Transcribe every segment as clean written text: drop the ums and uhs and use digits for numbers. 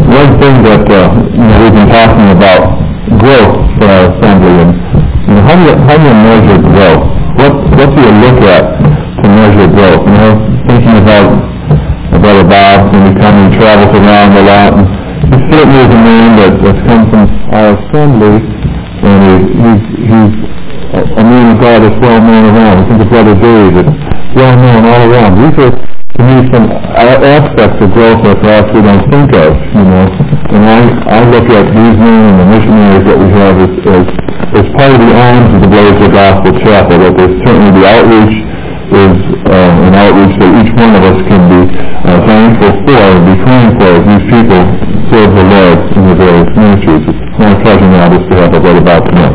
one thing that we've been talking about growth for our assembly, and how do you measure growth? What do you look at to measure growth? Thinking about Brother Bob, when he travels around a lot, and he certainly is a man that's come from our assembly, and he's a man of God that's well known around. I think of Brother Dave, that's well known all around. These are, to me, some aspects of growth that perhaps we don't think of, And I look at these men and the missionaries that we have as part of the arms of the Blazer Gospel Chapel, that there's certainly the outreach is an outreach that each one of us can be thankful for and be praying for as these people serve the Lord in the various ministries. It's my pleasure now just to have a Brother Bob tonight.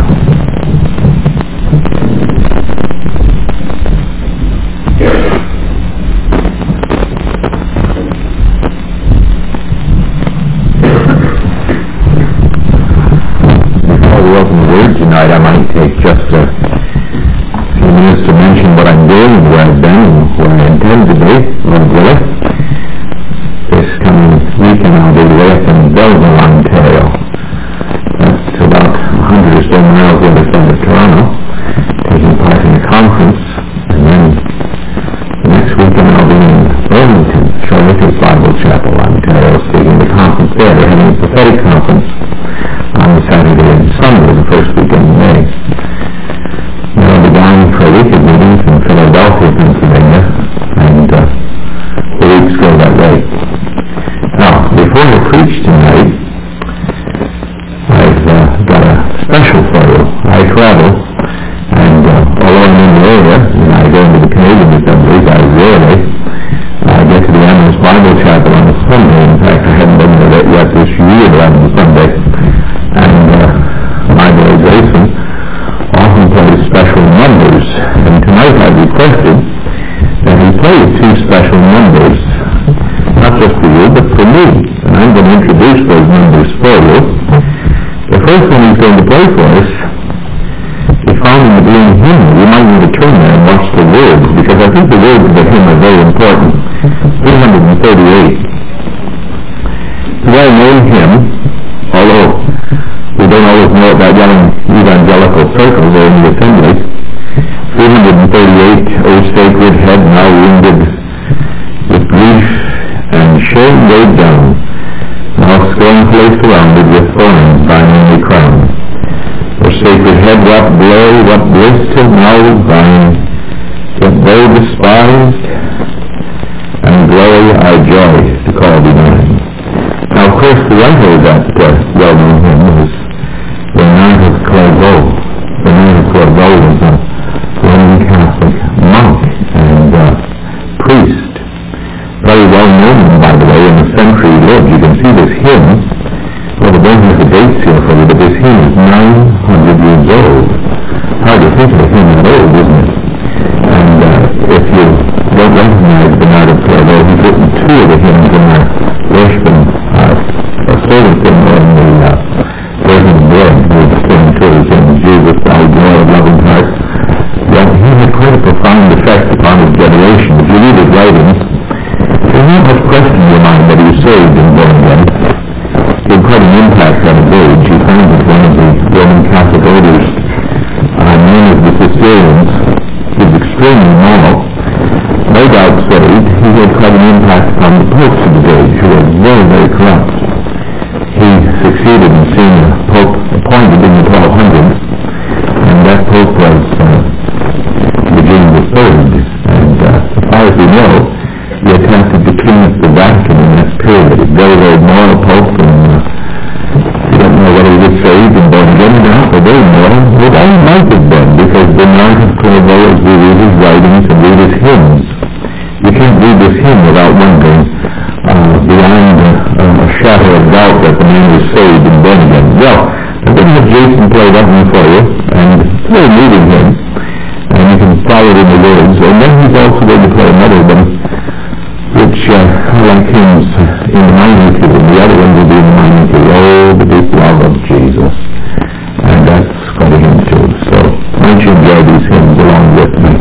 I might take just a few minutes to mention what I'm doing and where I've been and where I intend to be, Lord willing. This coming weekend I'll be with in Belleville, Ontario. That's about 100 or so miles the other side of Toronto, taking part in a conference. And then the next weekend I'll be in Burlington, Charlotte Bible Chapel, Ontario, speaking at the conference there. They're having a prophetic conference on Saturday and Sunday, the first weekend in May. Then I'll be down for a week of meetings in Philadelphia, Pennsylvania, and the weeks go that way. Now, before I preach tonight, I've got a special for you. I travel, and although I'm in the area, and I go into the Canadian assemblies, I rarely get to the Emmaus Bible Chapel on a Sunday. In fact, I haven't been there yet this year on a Sunday. And my boy Jason often plays special numbers, and tonight I've requested that he plays two special numbers, not just for you, but for me. And I'm going to introduce those numbers for you. The first one he's going to play for us is found in the Green Hymn. You might need to turn there and watch the words, because I think the words of the hymn are very important. 338. The well-known hymn, although we don't always know it by young evangelical circles or in the assembly. 338, O sacred head now wounded with grief and shame weighed down, now scornfully surrounded with thorns thine only crown. O sacred head, what glory, what bliss till now was thine, yet though despised, and glory our joy to call thee mine. Now, of course, the writer of that well-known hymn was Bernard of Clairvaux. Bernard of Clairvaux was a Roman Catholic monk and priest. Very well known, by the way, in the century he lived. You can see this hymn. Well, the don't have the dates here for you, but this hymn is 900 years old. Hard to think of a hymn that old, isn't it? And if you don't recognize Bernard of Clairvaux, he's written two of the hymns in our worshiping service in the Virgin Blood, who was singing to us in Jesus, thou joy of loving heart. Yet he had quite a profound effect upon his generation. If you read his writings, there's not much question in your mind that he was saved and born again. He had quite an impact on his age. He founded one of the Roman Catholic orders known as the Cistercians. He was extremely moral, no doubt saved. He had quite an impact upon the popes of his age, who were very, very corrupt. He succeeded in seeing a pope appointed in the 1200s, and that pope was Eugene III. And as far as we know, he attempted to clean up the Vatican in that period. A very, very moral pope, and we don't know whether he was saved and born again or not, but very moral. But I might have been, because Bernard of Clairvaux, as we read his writings and read his hymns, you can't read this hymn without wondering beyond a shadow of doubt that the man was saved and born again. Well, I'm going to have Jason play that one for you, and it's a very moving hymn, and you can follow it in the words. And then he's also going to play another one, which I like hymns in the minor key, and the other one will be in the minor key. Oh, the deep love of Jesus. And that's quite a hymn too. So why don't you enjoy these hymns along with me?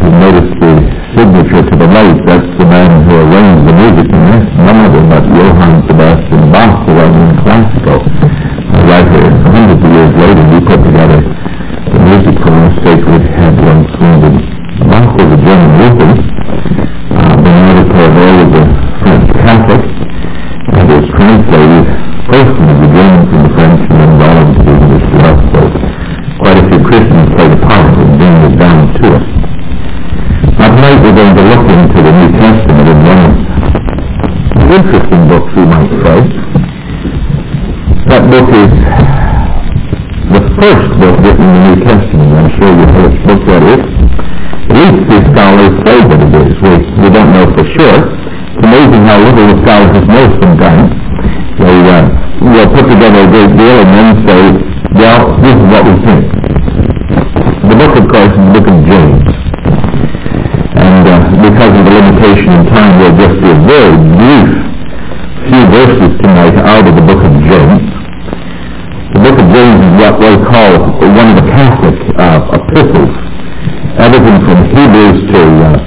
you notice the signature to the light, that's the man who arranged the music, and that's none other but Johann Sebastian Bach, the well-known classical writer. Hundreds of years later, he put together the music for our sacred headland swinging. Bach was a German Lutheran. Bernardo Clairvaux was a French Catholic, and it was translated first into the German from the French and then all into the English to us. So quite a few Christians played a part in bringing it down to us. Now tonight we're going to look into the New Testament in one of the interesting books, we might say. That book is the first book written in the New Testament. I'm sure you know which book that is. At least the scholars say that it is. We don't know for sure. It's amazing how little the scholars know sometimes. They'll put together a great deal and then say, well, this is what we think. The book, of course, is the book of James. And because of the limitation in time, we'll just be a very brief few verses tonight out of the book of James. The book of James is what we call one of the Catholic epistles. Everything from Hebrews to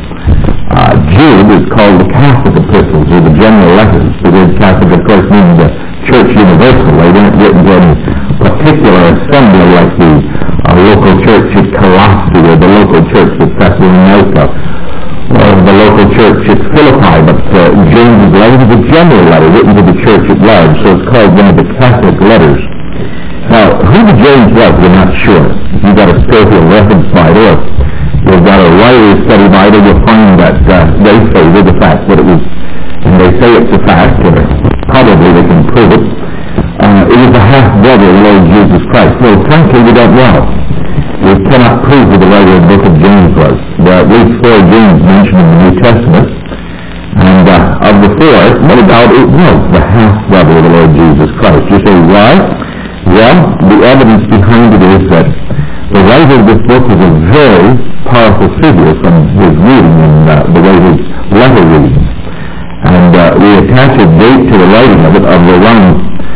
Jude is called the Catholic epistles, or the general letters. The word Catholic, of course, means the church universal. They weren't written to any particular assembly like the local church at Colossae or the local church at Thessalonica or the local church at Philippi, but James' letter is a general letter written to the church at large, so it's called one of the Catholic letters. Now, who the James was, we're not sure. If you've got a Scofield Reference Bible, or you've got a Wiley Study Bible, you'll find that they favor the fact that it was, and they say it's a fact, or probably they can prove it, it was the half-brother of the Lord Jesus Christ. Well, frankly, we don't know. We cannot prove who the writer of the book of James was. There are at least 4 James mentioned in the New Testament, and of the 4, no doubt it was the half-brother of the Lord Jesus Christ. You say, why? Well, the evidence behind it is that the writer of this book is a very powerful figure from his reading and the way his letter reads. And we attach a date to the writing of it of around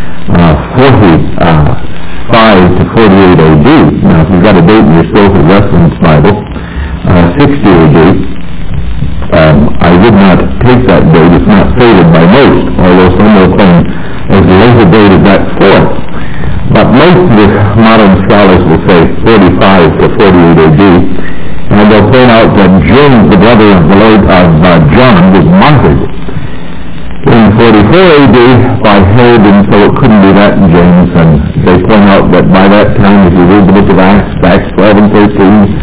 45 to 48 AD. Now, if you've got a date in your Scofield Reference Bible, 60 AD, I would not take that date. It's not favored by most, although some will claim as late a date as that 4th. But most of the modern scholars will say 45 to 48 AD, and they'll point out that James, the brother of the Lord of John, was martyred in 44 AD by Herod, and so it couldn't be that in James. And they point out that by that time, if you read the book of Acts 12 and 13,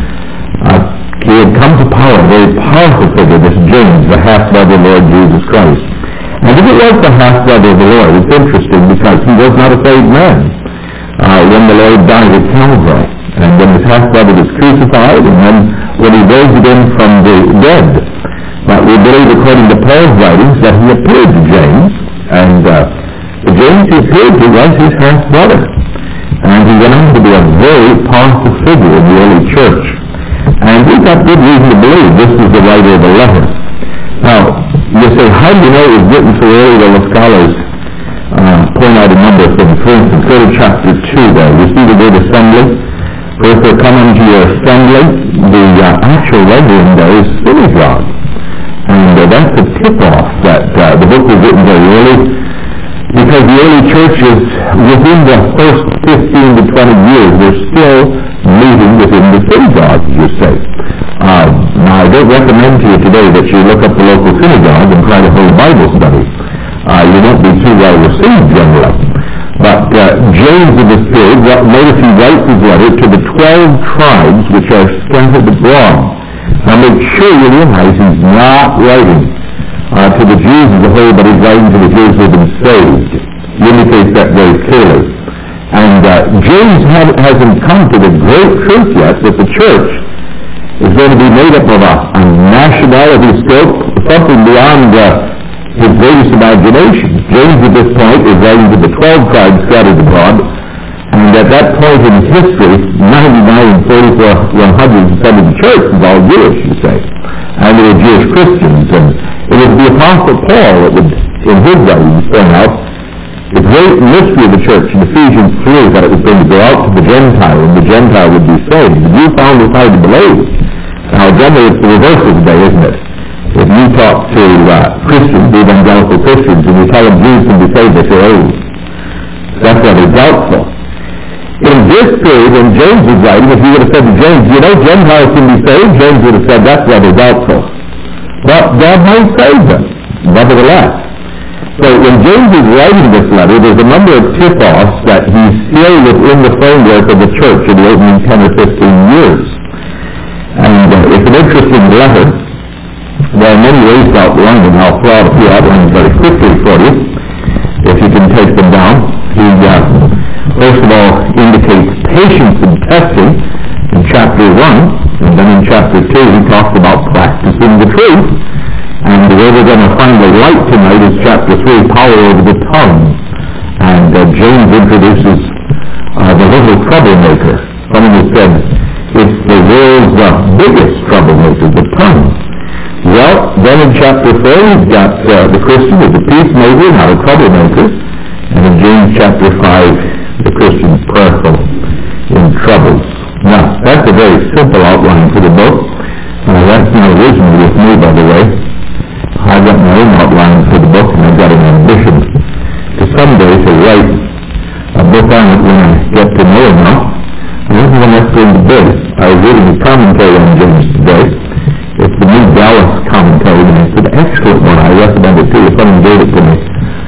he had come to power, a very powerful figure, this James, the half-brother of the Lord Jesus Christ. And if it was the half-brother of the Lord, it's interesting because he was not a saved man. When the Lord died at Calvary, and when his half-brother was crucified, and then when he rose again from the dead. But we believe, according to Paul's writings, that he appeared to James, and the James he appeared to was his half-brother. And he went on to be a very powerful figure in the early church. And we've got good reason to believe this was the writer of the letter. Now, you say, how do you know it was written so early? Well, the scholars point out a number of things. For instance, go to chapter 2 there. You see the word assembly? First, they're coming to your assembly. The actual rendering there is synagogue. And that's a tip-off that the book was written very early, because the early churches, within the first 15 to 20 years, were still meeting within the synagogue, you say. Now, I don't recommend to you today that you look up the local synagogue and try to hold Bible study. You won't be too well received generally. But James of this period, notice he writes his letter to the 12 tribes which are scattered abroad. Now make sure you realize he's not writing to the Jews as a whole, but he's writing to the Jews who have been saved. He indicates that very clearly. And James hasn't come to the great truth yet that the church is going to be made up of a nationality scope, something beyond his greatest imagination. James at this point is writing to the 12 tribes scattered abroad, and at that point in history, 99 and 100% of the church is all Jewish, you say. And they were Jewish Christians, and it was the Apostle Paul that would, in his writings, point out the great mystery of the church in Ephesians 3, that it was going to go out to the Gentile, and the Gentile would be saved. The Jew found it hard to believe. Now, generally it's the reverse of the day, isn't it? If you talk to Christians, evangelical Christians, and you tell them Jews can be saved, they say, oh, that's rather doubtful. In this period, when James was writing, if you would have said to James, you know, Gentiles can be saved, James would have said, that's rather doubtful. But God might save them, nevertheless. So when James is writing this letter, there's a number of tip-offs that he's still within the framework of the church in the opening 10 or 15 years. And it's an interesting letter. There are many ways to outline it, and I'll throw out a few outlines very quickly for you, if you can take them down. He, first of all, indicates patience and testing in chapter 1, and then in chapter 2 he talks about practicing the truth. And where we're going to find the light tonight is chapter 3, power over the tongue. And James introduces the little troublemaker. Someone has said it's the world's biggest troublemaker, the tongue. Well, then in chapter 4 we've got the Christian as a peacemaker, not a troublemaker. And in James chapter 5, the Christian prayerful in troubles. Now, that's a very simple outline for the book. That's not originally with me, by the way. I've got my own outline for the book, and I've got an ambition to someday to write a book on it when I get to know enough. I don't know when that's going to be. I was reading a commentary on James today. It's the New Dallas commentary, and it's an excellent one. I recommend it to you. Someone gave it to me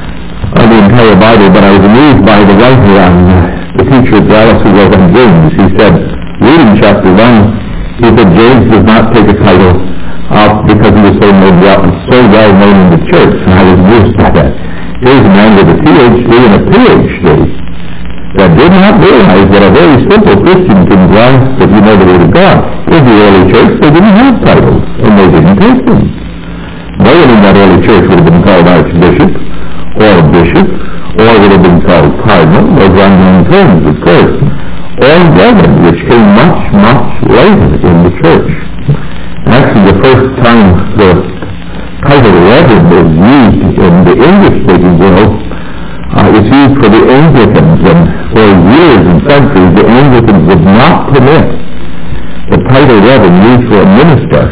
on the entire Bible, but I was amused by the writer on the teacher at Dallas who wrote on James. He said, reading chapter 1, he said James does not take a title because he was so well known in the church, and I was amused by that. Here's a man with a PhD and a PhD that did not realize that a very simple Christian can grasp if you know the Word of God. In the early church, they didn't have titles, and they didn't take them. No one in that early church would have been called archbishop, or bishop, or would have been called cardinal. Those are unknown terms, of course. Or reverend, which came much, much later in the church. Actually, the first time the title reverend was used in the English-speaking world, it's used for the Anglicans, and for years and centuries, the Anglicans would not permit the title reverend used for a minister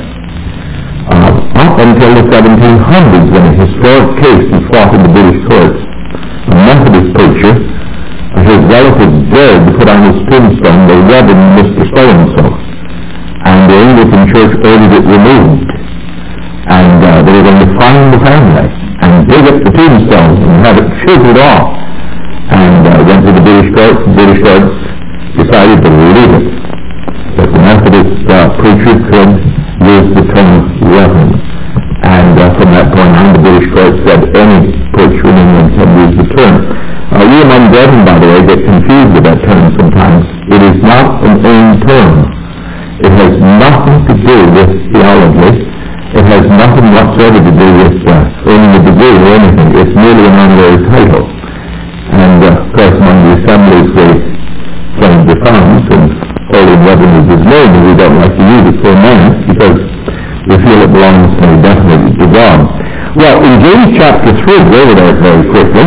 up until the 1700s, when a historic case was fought in the British courts. A Methodist preacher, his relatives dared to put on his tombstone the Reverend Mr. So-and-so, and the Anglican Church ordered it removed. And they were going to find the family and dig up the tombstone and have it chiseled off. And went to the British courts. The British courts decided to leave it, that the Methodist preacher could use the term reverend. And from that point on, the British court said any preacher in England can use the term. We among brethren, by the way, get confused with that term sometimes. It is not an own term. It has nothing to do with theology. It has nothing whatsoever to do with earning a degree or anything. It's merely an honorary title. And of course, among the assemblies, they change the funds, and holy reverend is his name, and we don't like to use it for a moment because we feel it belongs definitely to God. Well, in James chapter 3, go over there very quickly.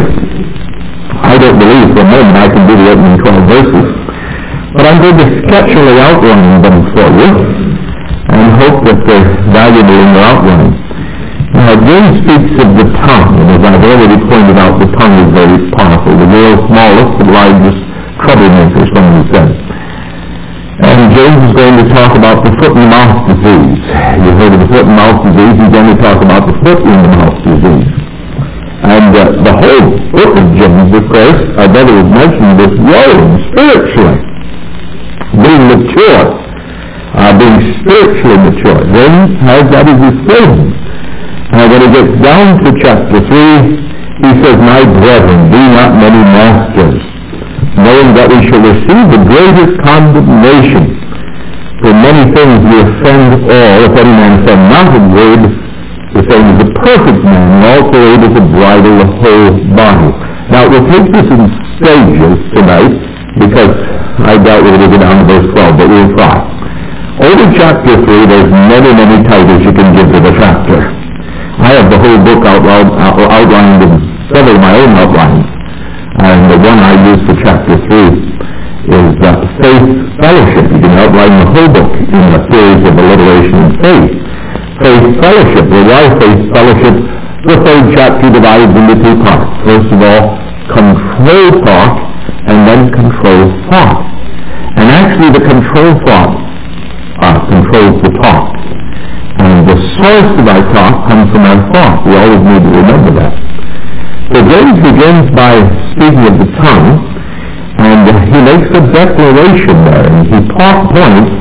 I don't believe for a moment I can do the opening 12 verses, but I'm going to sketchily outline them for you and hope that they're valuable in your outline. Now, James speaks of the tongue, and as I've already pointed out, the tongue is very powerful. The world's smallest and largest troublemaker, someone said. And James is going to talk about the foot and mouth disease. You've heard of the foot and mouth disease. He's going to talk about the foot in the mouth disease. And the whole book of James, of course, our brother was mentioning this, growing spiritually, being mature, being spiritually mature. James has that as his thing. And when he gets down to chapter 3, he says, my brethren, be not many masters, knowing that we shall receive the greatest condemnation. For many things we offend all. If any man offend not a word, the same is a perfect man, and also able to bridle the whole body. Now, we'll take this in stages tonight, because I doubt we're going to get down to verse 12, but we'll try. Over chapter 3, there's many, many titles you can give to the chapter. I have the whole book outlined in several of my own outlines. And the one I use for chapter 3 is Faith Fellowship. You can outline the whole book in a series of alliteration and faith. Faith Fellowship. Well, why Faith Fellowship? The third chapter divides into two parts. First of all, control thought, and then control thought. And actually the control thought controls the talk. And the source of our talk comes from our thought. We always need to remember that. So James begins by speaking of the tongue, and he makes a declaration there, and he points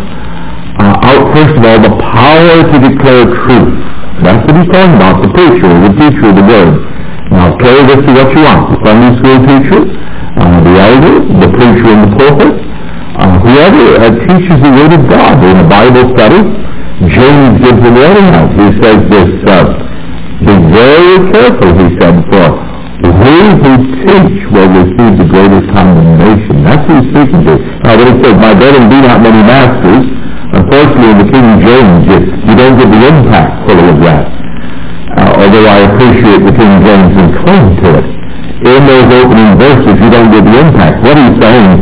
out first of all the power to declare truth. That's what he's talking about, the preacher, the teacher of the word. Now carry this to what you want, the Sunday school teacher, the elder, the preacher in the pulpit, whoever teaches the word of God in a Bible study. James gives a warning out. He says this, be very careful, he said, for we who teach will receive the greatest condemnation. That's who he's speaking to. Now when it says, my brethren, be not many masters, unfortunately in the King James, you don't get the impact fully of that. Although I appreciate the King James and claim to it. In those opening verses, you don't get the impact. What he's saying,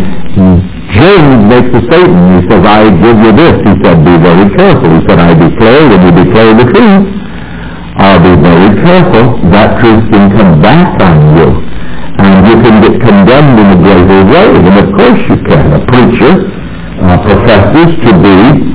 James makes a statement. He says, I give you this. He said, be very careful. He said, I declare, when you declare the truth, I'll be very careful. That truth can come back on you. And you can get condemned in a greater way. And of course you can. A preacher professes to be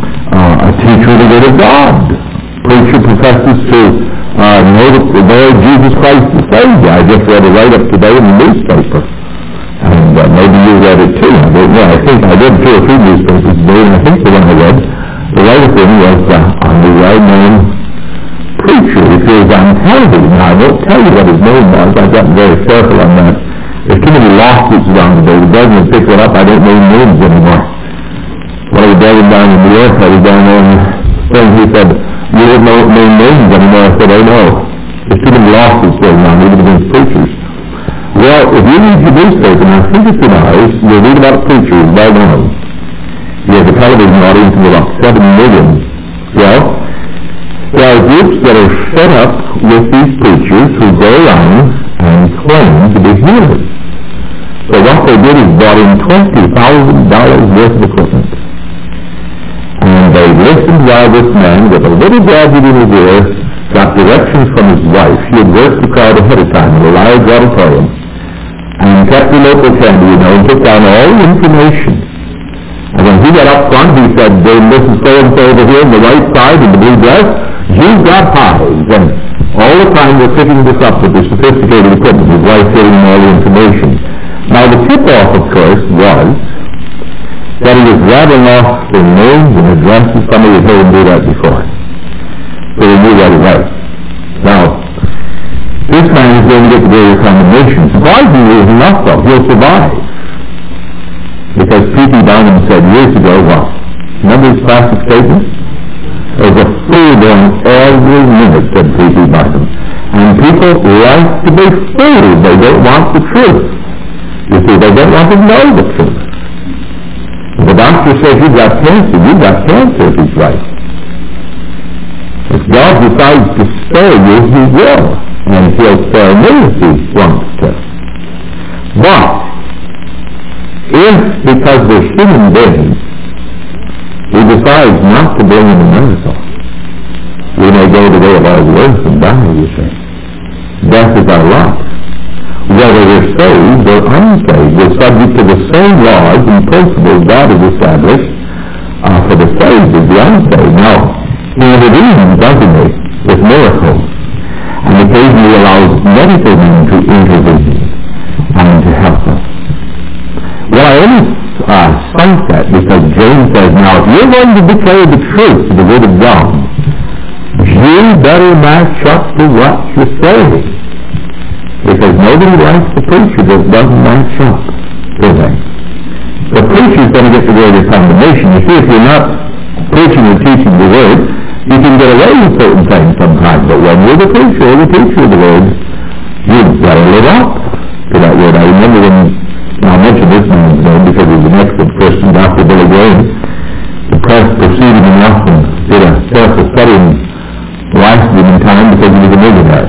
a teacher of the word of God. Preacher professes to know the Lord Jesus Christ the Savior. I just read a write-up today in the newspaper. And maybe you read it too. I think I read 2 or 3 newspapers today, and I think the one I read, the write-up was on the well-known preacher. He says, on television. Now, I won't tell you what his name was. I've gotten very careful on that. There's too many lawsuits around today. The government picks it up. I don't name names anymore. When I was driving down in New York, I was down there and he said, you don't name names anymore. I said, I know. There's too many lawsuits going on, even against preachers. Well, if you read your newspaper, and I think it's in ours, you'll read about preachers, well known. You have a television audience of about 7 million. Well, there are groups that are set up with these preachers who go around and claim to be healers. So what they did is brought in $20,000 worth of equipment. And they listened while this man, with a little gadget in his ear, got directions from his wife. She had worked the crowd ahead of time in a large auditorium, and kept the local candy, and took down all the information. And when he got up front, he said, this is so-and-so over here on the right side in the blue dress. You've got pies. And all the time they're picking this up with the sophisticated equipment. His wife giving him all the information. Now the tip-off, of course, was that he was rattling off their names and addresses. Somebody had heard him do that before. So they knew that he was. Now, this man is going to get the greater condemnation. Surprisingly enough, though, he'll survive. Because P.T. Barnum said years ago, what? Remember his classic statement? There's a fool going every minute, said P.T. Barnum. And people like to be fooled. They don't want the truth. You see, they don't want to know the truth. If the doctor says you've got cancer if he's right. If God decides to spare you, he will. And he'll spare me if he wants to. But, if, because we're human beings, he decides not to bring in a miracle, we may go the way of our words and die, you see. Death is our lot. Whether we're saved or unsaved, we're subject to the same laws and principles God has established for the saved as the unsaved. Now, he intervenes, doesn't he, with miracles, and occasionally allows medical men to intervene and to help us. Well, I only cite that because James says, now if you're going to declare the truth to the word of God, you better match up to what you say. Because nobody likes the preacher that doesn't match up, do they? The preacher's going to get the greater condemnation. You see, if you're not preaching and teaching the word, you can get away with certain things sometimes, but when you're the preacher or the teacher of the word, you've got to live up to that word. I remember when, I mentioned this man's name because he's an excellent Christian, Dr. Billy Graham. The press pursued him enough and did a careful study and lasted him in time because he was a millionaire.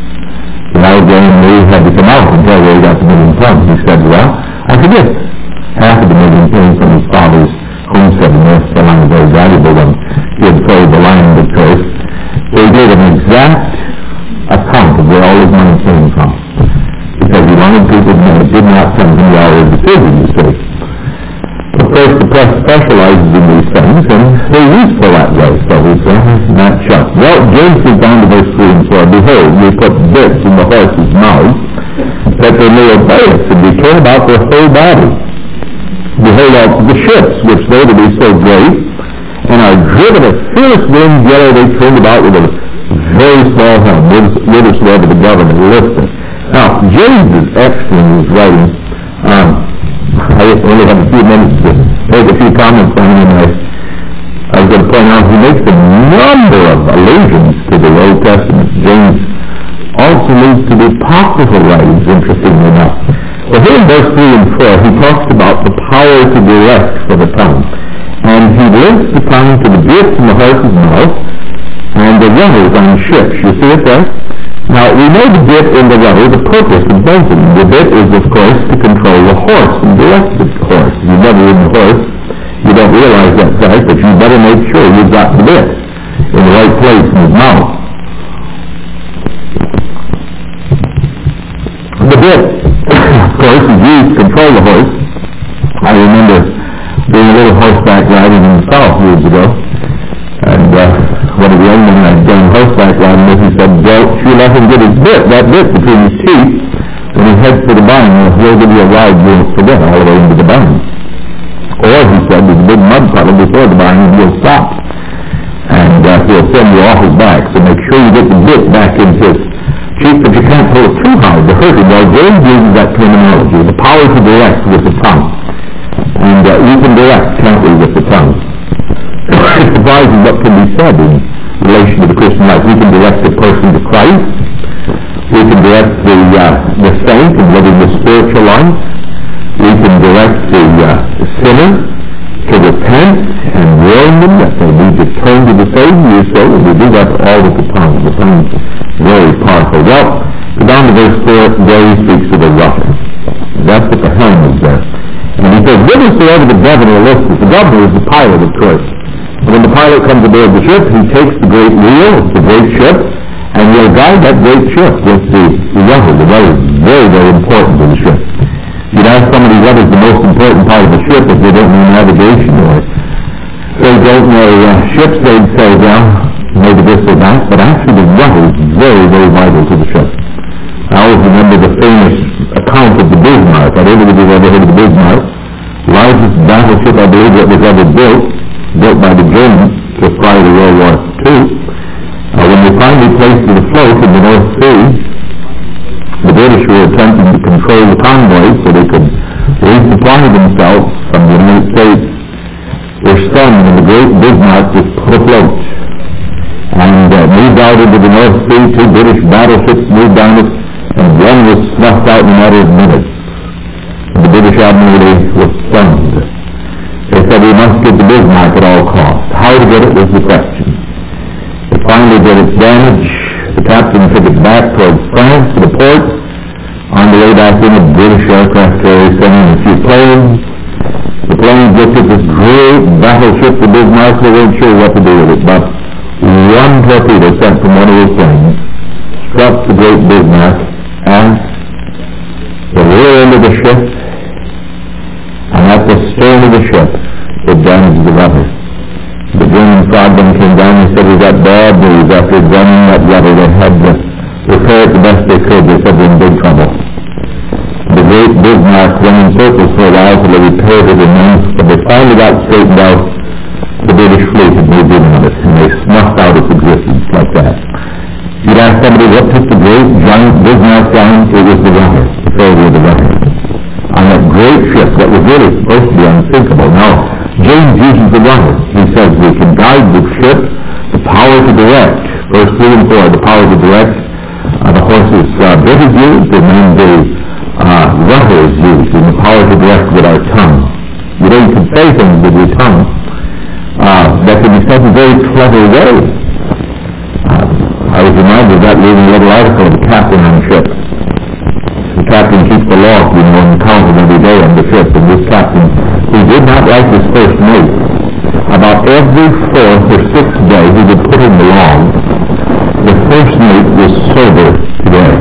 And I was going and he had to come out and tell where he got the £1 million. He said, well, I forget. Half of the million came from his father's homestead in North Carolina, a very valuable one. He had sold the land, of course. So he gave an exact account of where all his money came from, because he wanted people to know it did not come from the hour of decision, you see. Of course, the press specializes in these things, and they're useful that way, so we say, not shut. Well, James is down to verse 3 and 4. Behold, we put bits in the horses' mouths, that they may obey us, and we care about their whole body. Behold, also the ships, which though to be so great, and are driven a fierce wind, yet are they turned about with a very small helm, whithersoever the governor listeth. Now, James is excellent in his writing. I only have a few minutes to make a few comments on him, and I was going to point out he makes a number of allusions to the Old Testament. James also leads to the apocryphal writings, interestingly enough. Well, here in verse 3 and 4, he talks about the power to direct for the tongue. And he links the tongue to the bits in the horse's mouth and the rudders on ships. You see it there? Now, we know the bit in the rudder, the purpose of both of them. The bit is, of course, to control the horse and direct the horse. If you've never ridden a horse, you don't realize that fact, but you better make sure you've got the bit in the right place in his mouth. The bit, of course, is used to control the horse. I remember doing a little horseback riding in the South years ago, and one of the young men I'd done horseback riding with, he said, "Don't you let him get his bit, that bit between his teeth, when he heads for the barn, he'll give you a ride you won't forget all the way into the barn." Or, he said, there's a big mud puddle before the barn and he'll stop, and he'll send you off his back, so make sure you get the bit back into his cheek, but you can't pull it too hard to hurt him. Well, James uses that terminology, the power to direct with the tongue. And we can direct, can't we, with the tongue? It's surprising what can be said in relation to the Christian life. We can direct the person to Christ. We can direct the saint in living the spiritual life. We can direct the sinner to repent and warn them that they need to turn to the Savior. So we do that all with the tongue. The tongue is very powerful. Well, go down to verse 4, there he speaks of the rudder. That's what the helm is there. And he says, whithersoever the governor listeth. The governor is the pilot, of course. And when the pilot comes aboard the ship, he takes the great wheel, it's a great ship, and will guide that great ship with the rudder. The rudder is very, very important to the ship. You'd ask somebody what is the most important part of the ship if they don't know navigation or they don't know ships, they'd say, well, maybe this or that, but actually the rudder is very, very vital to the ship. I always remember the famous account of the Bismarck. I don't know if you've ever heard of the Bismarck. Largest battleship, I believe, that was ever built by the Germans just prior to World War II. When they finally placed it afloat in the North Sea, the British were attempting to control the convoys so they could resupply themselves from the United States. Were stunned when the great Bismarck was put afloat and moved out into the North Sea. 2 British battleships moved down it, and one was snuffed out in a matter of minutes. The British Admiralty was stunned. They said, we must get the Bismarck at all costs. How to get it was the question. They finally did its damage. The captain took it back towards France to the port. On the way back in, a British aircraft carrier sent in a few planes. The planes looked at this great battleship, the Bismarck. They weren't sure what to do with it, but one torpedo sent from one of those planes struck the great Bismarck at the rear end of the ship, and at the stern of the ship, it damaged the rudder. The German frogmen came down and said, we got bad news after examining that rudder. They had to repair it the best they could. They said, we're in big trouble. The great Bismarck went in circles for a while until they repaired it, and then when they finally got straightened out, the British fleet had moved in on it, and they snuffed out its existence like that. You'd ask somebody what took the great giant Bismarck down, it was the rudder, the failure of the rudder. On that great ship that was really supposed to be unsinkable. Now, James uses the rudder. He says we can guide the ship, the power to direct. Verse 3 and 4, the power to direct. The horse's bit is used, and then the rudder is used, and the power to direct with our tongue. You know, you can say things with your tongue that can be said in a very clever way. I was reminded of that reading a little article of the captain on the ship. The captain keeps the log, you know, and counts it every day on the ship, and this this captain, who did not like his first mate, about every 4th or 6th day he would put him along, the first mate was sober today.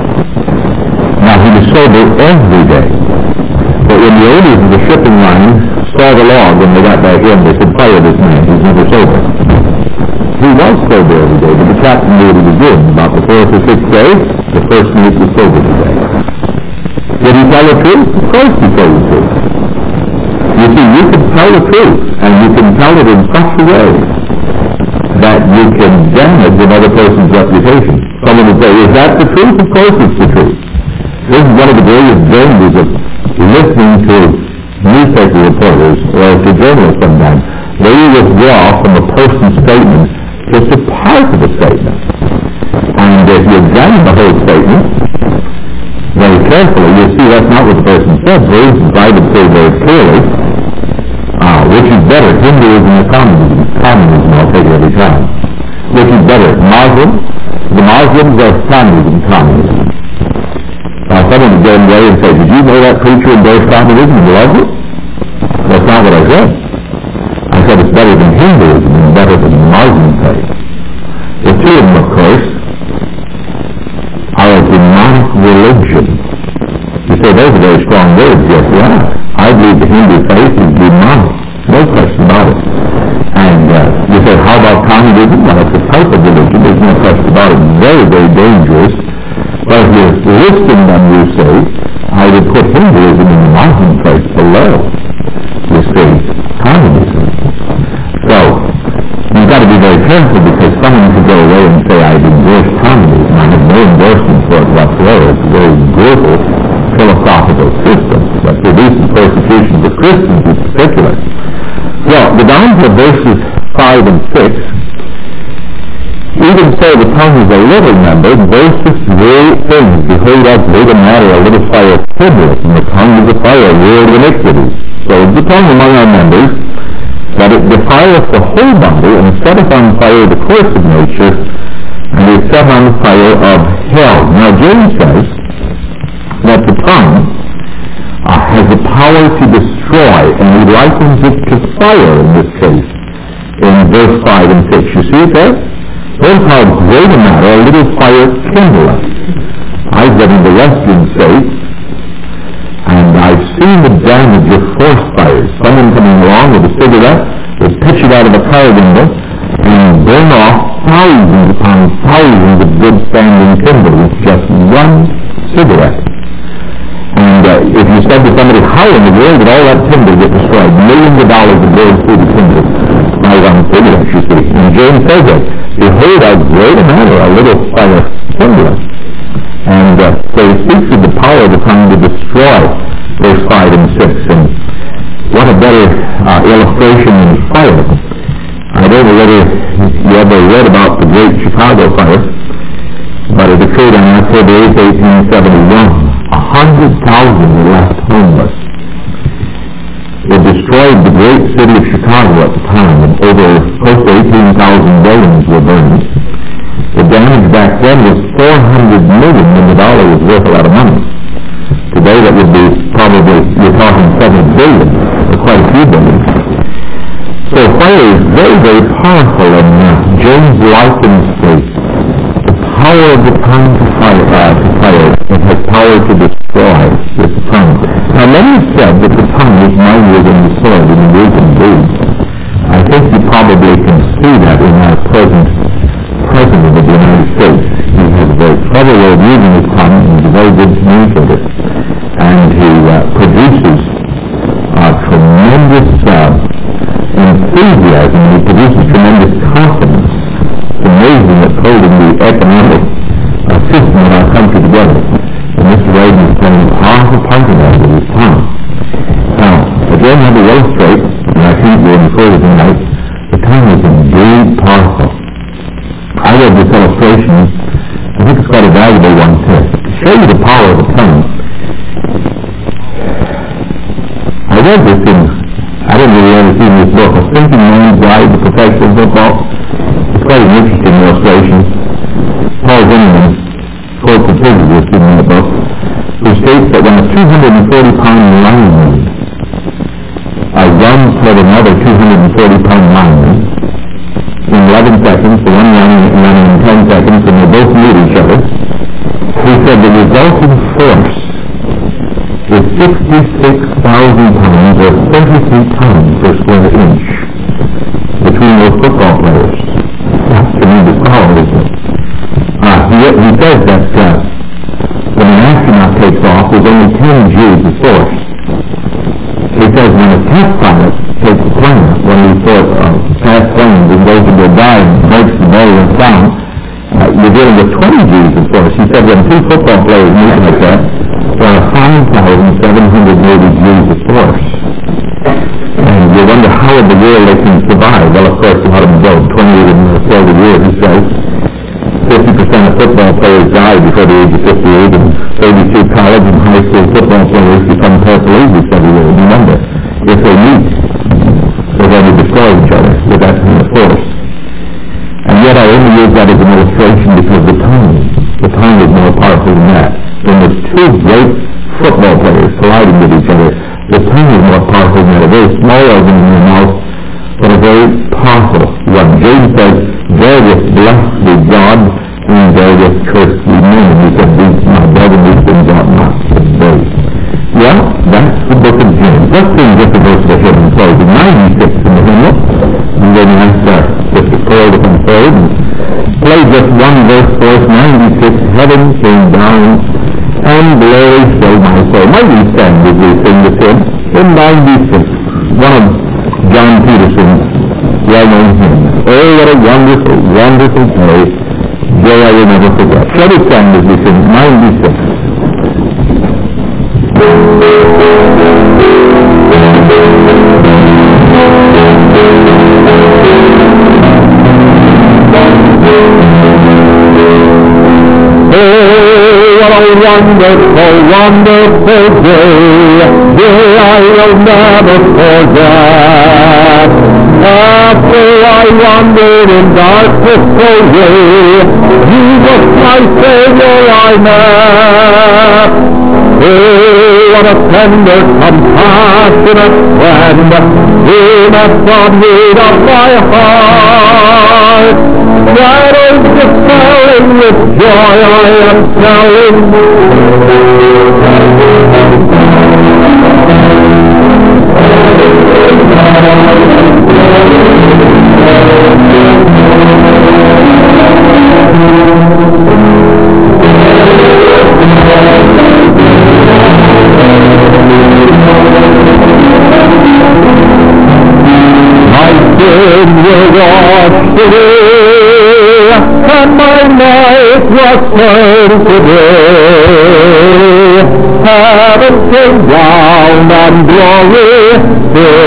Now he was sober every day. But when the owners of the shipping line saw the log when they got back in, they said, fire this man, he's never sober. He was sober every day, but the captain knew what he was doing. About the 4th or 6th day, the first mate was sober today. Did he tell the truth? Of course he told the truth. You see, you can tell the truth, and you can tell it in such a way that you can damage another person's reputation. Someone will say, is that the truth? Of course it's the truth. This is one of the greatest dangers of listening to newspaper reporters or to journalists sometimes. They withdraw from a person's statement just a part of the statement. And if you examine the whole statement very carefully, you'll see that's not what the person said. For instance, I would say very clearly, which is better, Hinduism or communism? Communism, I'll take it every time. Which is better, Muslims? The Muslims or communism? Now someone would go away and say, did you know that preacher endorsed communism and loved it? That's not what I said. I said it's better than Hinduism and better than Muslim faith. The two of them, of course, are a demonic religion. You say those are very strong words. Yes, they are. I believe the Hindu faith is demonic. No question about it. And you say, how about communism? Well, it's a type of religion. There's no question about it. Very, very dangerous. But if you're listing them, you say, I would put Hinduism in the Muslim faith below, you see, communism. So, you've got to be very careful because someone could go away and say, I've endorsed communism. I have no endorsement for it whatsoever. It's a very brutal philosophical system that produces persecution for Christians in particular. Well, the down to verses 5 and 6, even so the tongue is a little member, boasteth great things. Behold, I've made a matter, a little fire kindleth, and the tongue is a fire, world of iniquity. So the tongue among our members, that it defileth the whole body, and setteth on fire the course of nature, and is set on fire of hell. Now James says that the tongue has the power to destroy, and he likens it to fire in this case, in verse 5 and 6. You see it there? Notice how great a matter a little fire kindleth. I've been in the western states, and I've seen the damage of forest fires. Someone coming along with a cigarette, they pitch it out of a car window, and burn off thousands upon thousands of good standing timber with just one cigarette. And if you said to somebody, how in the world did all that timber get destroyed? Millions of dollars of gold through the timber. Now on cigarettes, you see. And James says that. Behold, how great a matter a little fire kindleth. And so he speaks of the power of the tongue to destroy, verse 5 and 6. And what a better illustration than fire. I don't know whether you ever read about the Great Chicago Fire, but it occurred on October 8, 1871. 100,000 were left homeless. It destroyed the great city of Chicago at the time, and over close to 18,000 buildings were burned. The damage back then was $400 million when the dollar was worth a lot of money. Today that would be probably, you're talking $7 billion, or quite a few billions. So fire is very, very powerful, and James likens the power of the tongue to fire. It has power to destroy with the tongue. Now many have said that the tongue is mightier than the sword, and it is indeed. I think you probably can see that in our present President of the United States. He has a very clever way of using his tongue, and he's a very good communicator. And he produces tremendous enthusiasm, he produces tremendous confidence. It's amazing what's holding the economic system in our country together. And Mr. Reagan is playing a powerful part of that with his tongue. Now, again, I want to illustrate, and I think we're in the further tonight, the tongue is indeed powerful. I read this illustration. I think it's quite a valuable one to show you the power of the tongue. I read this in, I didn't really ever see this book, A Thinking Man's Guide to Professional Football. It's quite an interesting illustration. Paul Zinnerman quotes a physicist in that book who states that when a 240-pound lion killed another 240-pound lineman in 11 seconds, the one running in 10 seconds, and they both meet each other. He said the resulting force is 66,000 pounds or 33 pounds per square inch between those football players. That's tremendous power, isn't it? He says that when an astronaut takes off, there's only 10 G's of force. He says when a test pilot takes a plane, when he fast planes and goes into a dive and breaks the barrier of sound, you're dealing with 20 G's of force. He said when two football players meet like that, there are 5,780 G's of force. And you wonder how in the world they can survive. Well, of course, a lot of them don't. 28 and 40 years, he says. 50% of football players die before the age of 58, and 32 college and high school football players become paraplegics every year. Remember, if they meet, they're going to destroy each other with that kind of force. And yet I only use that as an illustration because the tongue is more powerful than that. When there's two great football players colliding with each other, the tongue is more powerful than that. A very small organ in your mouth, but a very powerful one. James says, "Therewith blessed be God, and therewith cursed be men." He said, "My brother, these things ought not to be." Well, that's the book of James. Let's sing just a verse of the hymn in closing. 96 in the hymnal. And then ask Sister Cole to come forward and play just one verse for us. 96, "Heaven came down, and glory filled my soul." Might we stand as we sing this hymn? In 96, one of John Peterson's well-known hymns. Oh, what a wonderful, wonderful day, day I will never forget. Let us stand as we sing 96. Wonderful, wonderful day, day I will never forget. After I wandered in darkness away, Jesus my Savior I met. Oh, what a tender, compassionate friend, He met the need of my heart. That is the telling with joy I am telling. My sins were washed away, and my life was turned today. Heaven came down and glory filled